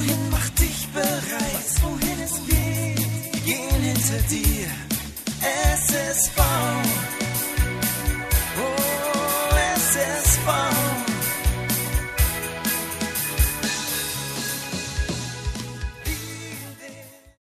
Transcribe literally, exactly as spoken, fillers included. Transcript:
wohin, mach dich bereit. Wohin es geht, gehen hinter dir. Es ist voll.